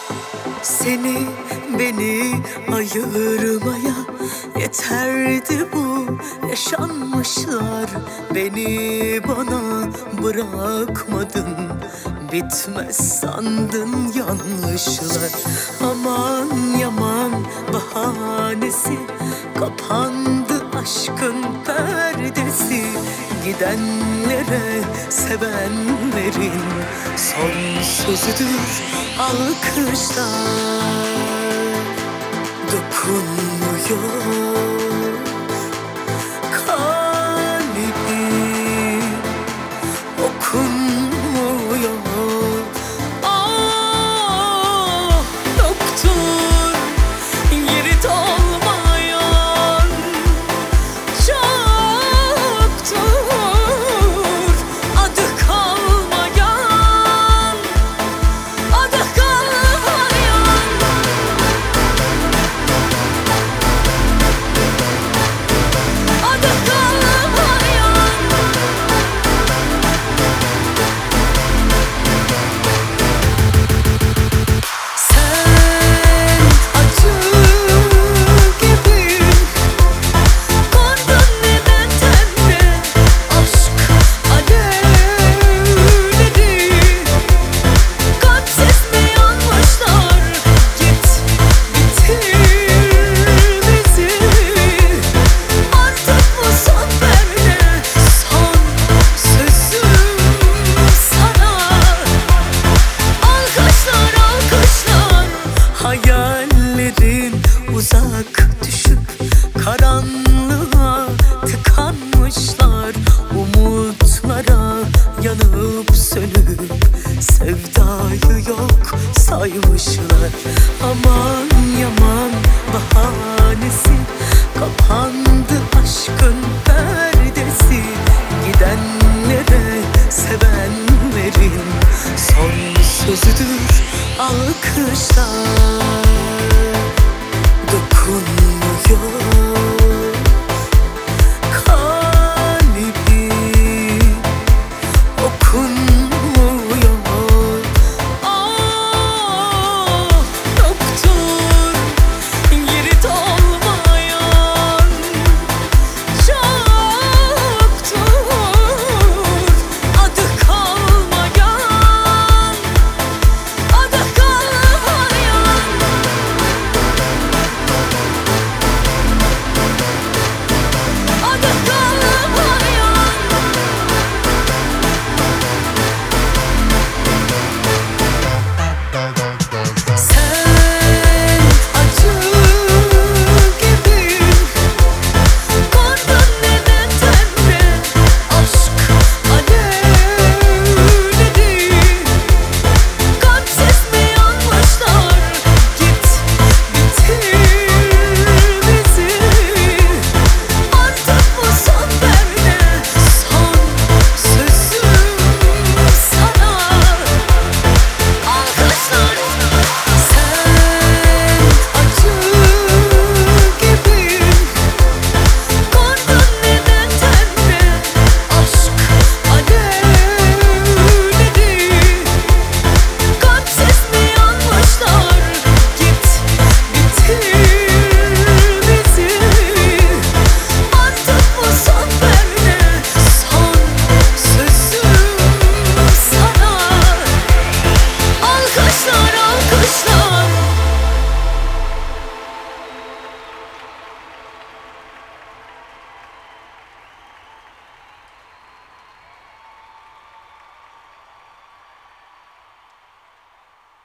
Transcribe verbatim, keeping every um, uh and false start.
Seni beni ayırmaya yeterdi bu yaşanmışlar. Beni bana bırakmadın, bitmez sandın yanlışlar. Aman yaman bahanesi, kapandı aşkın perdesi. Gidenlere sevenlerin son sözüdür alkışlar. Dokunmuyor kalbim, okunmuyor. Ah, yoktur yeri dolmayan, çoktur adı kalmayan, adı kalmayan. Adı kalmayan. Sen acı gibi kondun neden tende aşk alevleri. Kalpsiz mi yanmışlar, git bitir bizi. Artık bu son perde, son sözüm sana. Alkışlar alkışlar, hayallerin uzak düşüp karanlığa tıkanmışlar. Umutlara yanıp sönüp sevdayı yok saymışlar. Aman yaman bahanesi, kapandı aşkın perdesi. Gidenlere sevenlerin son sözüdür alkışlar. Dokunmuyor